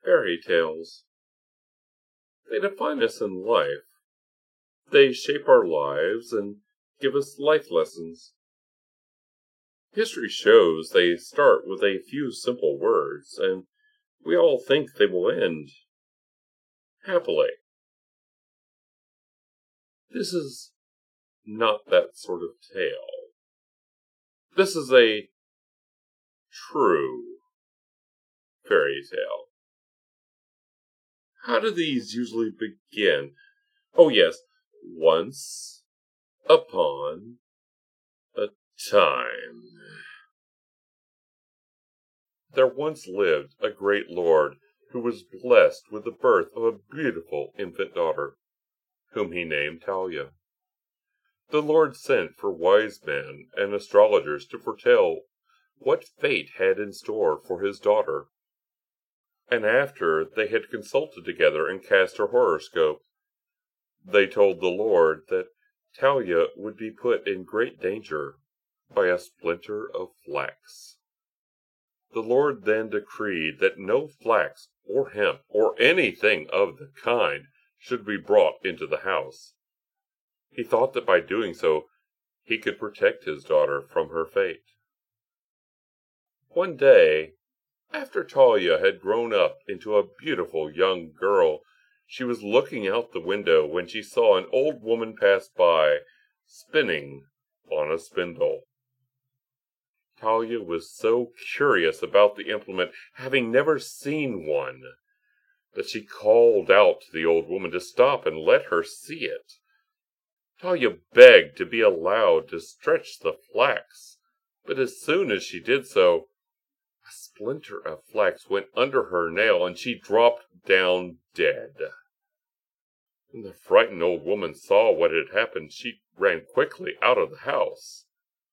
Fairy tales. They define us in life. They shape our lives and give us life lessons. History shows they start with a few simple words, and we all think they will end happily. This is not that sort of tale. This is a true fairy tale. How do these usually begin? Oh yes, once upon a time. There once lived a great lord who was blessed with the birth of a beautiful infant daughter, whom he named Talia. The Lord sent for wise men and astrologers to foretell what fate had in store for his daughter. And after they had consulted together and cast her horoscope, they told the Lord that Talia would be put in great danger by a splinter of flax. The Lord then decreed that no flax or hemp or anything of the kind should be brought into the house. He thought that by doing so, he could protect his daughter from her fate. One day, after Talia had grown up into a beautiful young girl, she was looking out the window when she saw an old woman pass by, spinning on a spindle. Talia was so curious about the implement, having never seen one, that she called out to the old woman to stop and let her see it. Talia begged to be allowed to stretch the flax, but as soon as she did so, a splinter of flax went under her nail and she dropped down dead. When the frightened old woman saw what had happened, she ran quickly out of the house.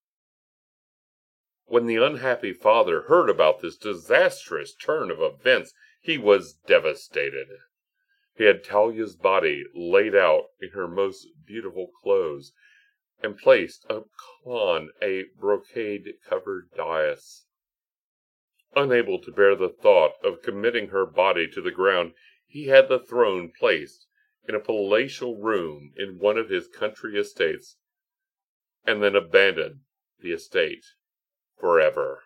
When the unhappy father heard about this disastrous turn of events, he was devastated. He had Talia's body laid out in her most beautiful clothes, and placed upon a brocade-covered dais. Unable to bear the thought of committing her body to the ground, he had the throne placed in a palatial room in one of his country estates, and then abandoned the estate forever.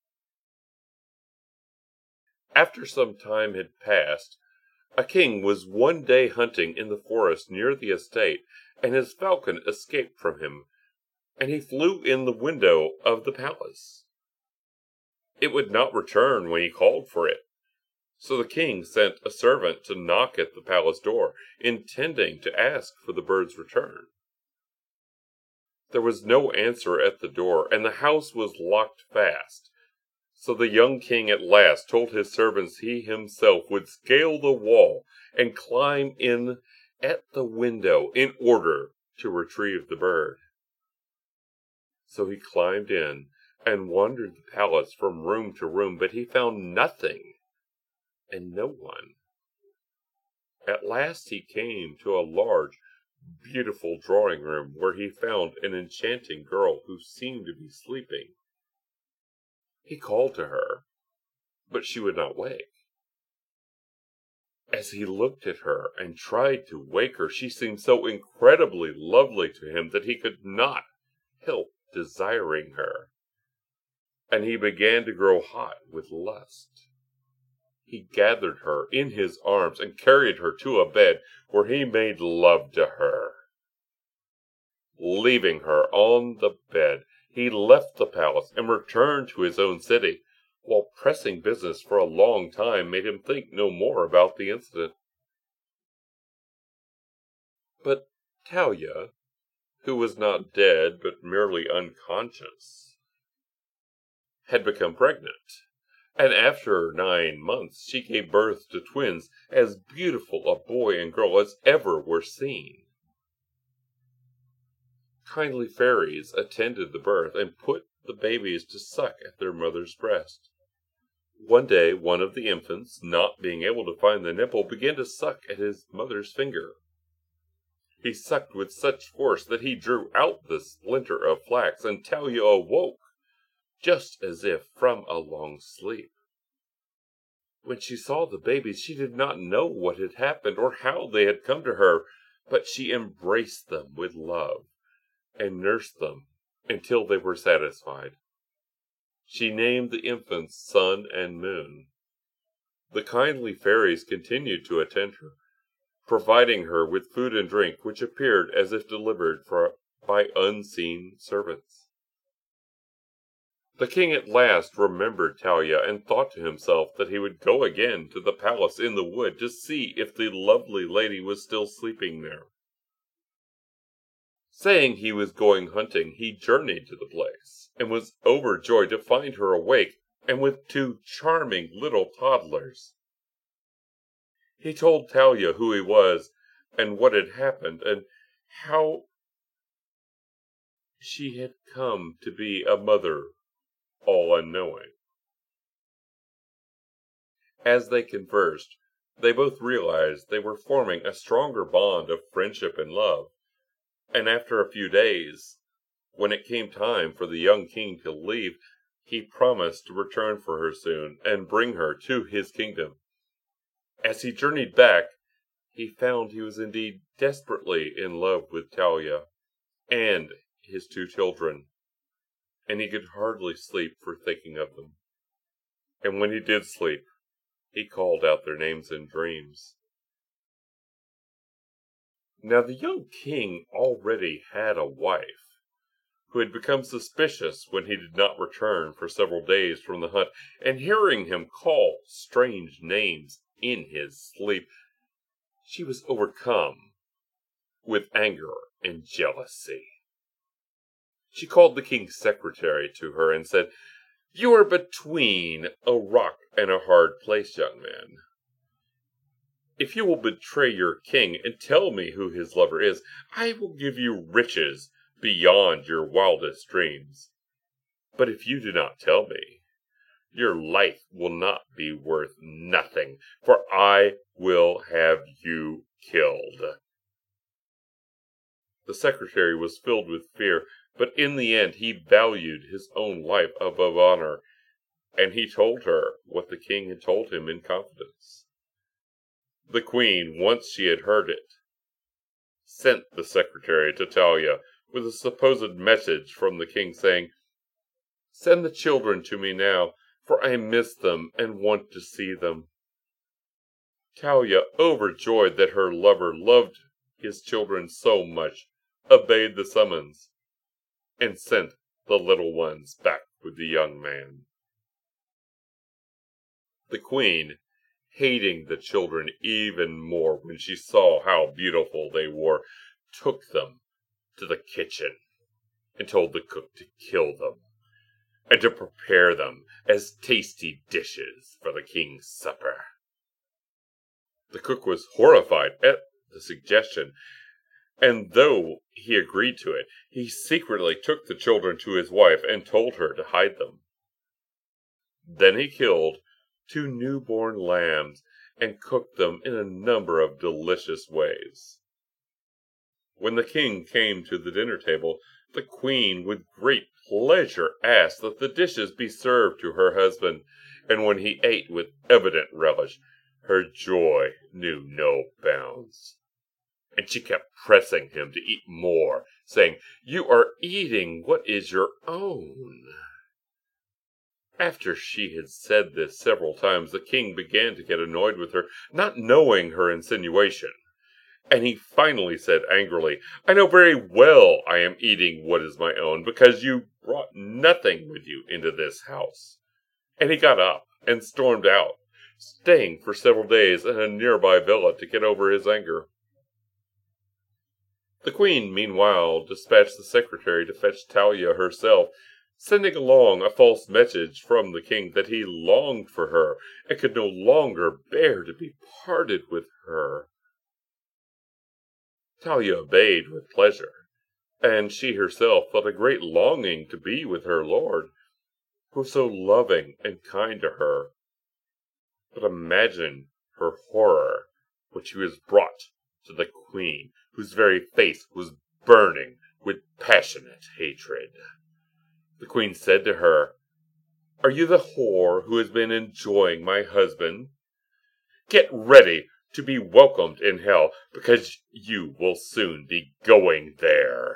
After some time had passed, a king was one day hunting in the forest near the estate, and his falcon escaped from him, and he flew in the window of the palace. It would not return when he called for it, so the king sent a servant to knock at the palace door, intending to ask for the bird's return. There was no answer at the door, and the house was locked fast. So the young king at last told his servants he himself would scale the wall and climb in at the window in order to retrieve the bird. So he climbed in and wandered the palace from room to room, but he found nothing and no one. At last he came to a large, beautiful drawing room where he found an enchanting girl who seemed to be sleeping. He called to her, but she would not wake. As he looked at her and tried to wake her, she seemed so incredibly lovely to him that he could not help desiring her, and he began to grow hot with lust. He gathered her in his arms and carried her to a bed where he made love to her. Leaving her on the bed, he left the palace and returned to his own city, while pressing business for a long time made him think no more about the incident. But Talia, who was not dead but merely unconscious, had become pregnant, and after 9 months she gave birth to twins as beautiful a boy and girl as ever were seen. Kindly fairies attended the birth and put the babies to suck at their mother's breast. One day one of the infants, not being able to find the nipple, began to suck at his mother's finger. He sucked with such force that he drew out the splinter of flax, and Talia awoke, just as if from a long sleep. When she saw the babies, she did not know what had happened or how they had come to her, but she embraced them with love and nursed them until they were satisfied. She named the infants Sun and Moon. The kindly fairies continued to attend her, providing her with food and drink which appeared as if delivered by unseen servants. The king at last remembered Talia and thought to himself that he would go again to the palace in the wood to see if the lovely lady was still sleeping there. Saying he was going hunting, he journeyed to the place, and was overjoyed to find her awake and with two charming little toddlers. He told Talia who he was, and what had happened, and how she had come to be a mother, all unknowing. As they conversed, they both realized they were forming a stronger bond of friendship and love, and after a few days, when it came time for the young king to leave, he promised to return for her soon and bring her to his kingdom. As he journeyed back, he found he was indeed desperately in love with Talia and his two children, and he could hardly sleep for thinking of them. And when he did sleep, he called out their names in dreams. Now the young king already had a wife, who had become suspicious when he did not return for several days from the hunt, and hearing him call strange names in his sleep, she was overcome with anger and jealousy. She called the king's secretary to her and said, "You are between a rock and a hard place, young man. If you will betray your king and tell me who his lover is, I will give you riches beyond your wildest dreams. But if you do not tell me, your life will not be worth nothing, for I will have you killed." The secretary was filled with fear, but in the end he valued his own life above honor, and he told her what the king had told him in confidence. The queen, once she had heard it, sent the secretary to Talia with a supposed message from the king saying, "Send the children to me now, for I miss them and want to see them." Talia, overjoyed that her lover loved his children so much, obeyed the summons, and sent the little ones back with the young man. The queen, hating the children even more when she saw how beautiful they were, took them to the kitchen and told the cook to kill them and to prepare them as tasty dishes for the king's supper. The cook was horrified at the suggestion, and though he agreed to it, he secretly took the children to his wife and told her to hide them. Then he killed 2 newborn lambs and cooked them in a number of delicious ways. When the king came to the dinner table, the queen with great pleasure asked that the dishes be served to her husband, and when he ate with evident relish, her joy knew no bounds. And she kept pressing him to eat more, saying, "You are eating what is your own." After she had said this several times, the king began to get annoyed with her, not knowing her insinuation, and he finally said angrily, "I know very well I am eating what is my own, because you brought nothing with you into this house." And he got up and stormed out, staying for several days in a nearby villa to get over his anger. The queen, meanwhile, dispatched the secretary to fetch Talia herself, sending along a false message from the king that he longed for her and could no longer bear to be parted with her. Talia obeyed with pleasure, and she herself felt a great longing to be with her lord, who was so loving and kind to her. But imagine her horror when she was brought to the queen, whose very face was burning with passionate hatred. The queen said to her, Are you the whore who has been enjoying my husband? Get ready to be welcomed in hell, because you will soon be going there."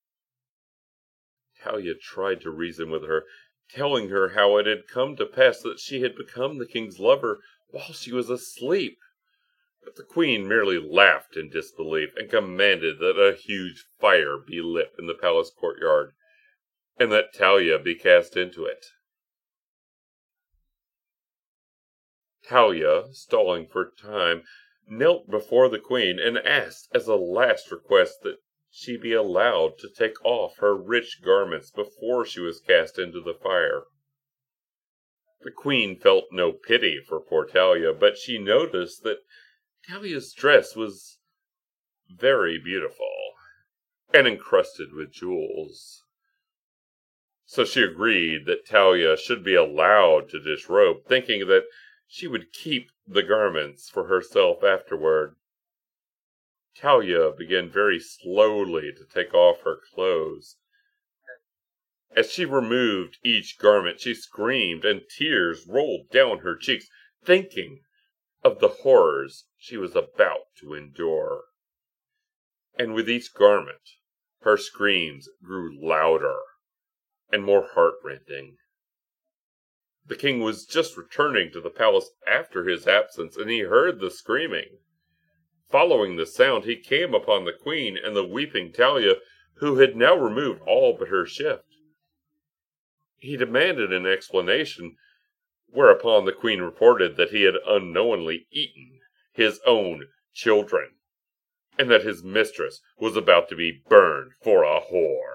Talia tried to reason with her, telling her how it had come to pass that she had become the king's lover while she was asleep. But the queen merely laughed in disbelief and commanded that a huge fire be lit in the palace courtyard, and that Talia be cast into it. Talia, stalling for time, knelt before the queen and asked as a last request that she be allowed to take off her rich garments before she was cast into the fire. The queen felt no pity for poor Talia, but she noticed that Talia's dress was very beautiful and encrusted with jewels. So she agreed that Talia should be allowed to disrobe, thinking that she would keep the garments for herself afterward. Talia began very slowly to take off her clothes. As she removed each garment, she screamed, and tears rolled down her cheeks, thinking of the horrors she was about to endure. And with each garment, her screams grew louder and more heart-rending. The king was just returning to the palace after his absence, and he heard the screaming. Following the sound, he came upon the queen and the weeping Talia, who had now removed all but her shift. He demanded an explanation, whereupon the queen reported that he had unknowingly eaten his own children, and that his mistress was about to be burned for a whore.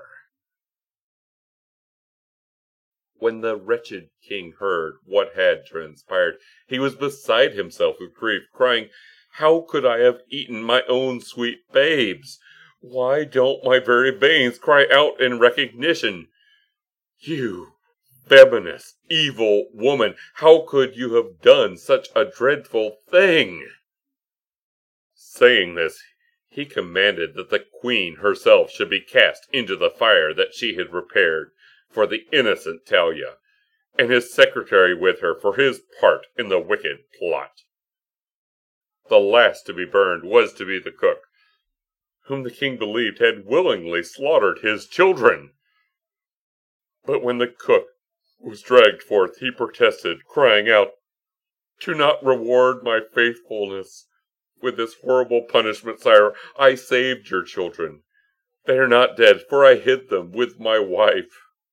When the wretched king heard what had transpired, he was beside himself with grief, crying, "How could I have eaten my own sweet babes? Why don't my very veins cry out in recognition? You feminist, evil woman, how could you have done such a dreadful thing?" Saying this, he commanded that the queen herself should be cast into the fire that she had prepared for the innocent Talia, and his secretary with her for his part in the wicked plot. The last to be burned was to be the cook, whom the king believed had willingly slaughtered his children. But when the cook was dragged forth, he protested, crying out, "Do not reward my faithfulness with this horrible punishment, sire. I saved your children. They are not dead, for I hid them with my wife."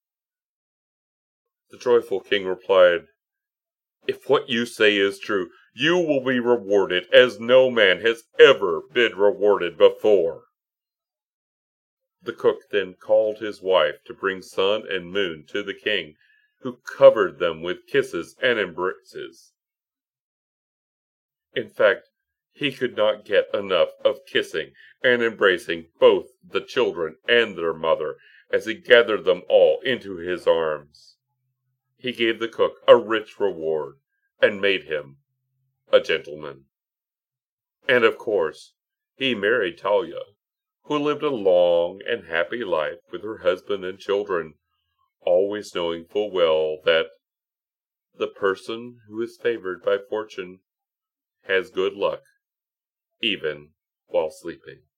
The joyful king replied, "If what you say is true, you will be rewarded as no man has ever been rewarded before." The cook then called his wife to bring sun and moon to the king, who covered them with kisses and embraces. In fact, he could not get enough of kissing and embracing both the children and their mother as he gathered them all into his arms. He gave the cook a rich reward and made him a gentleman. And of course, he married Talia, who lived a long and happy life with her husband and children, always knowing full well that the person who is favored by fortune has good luck, even while sleeping.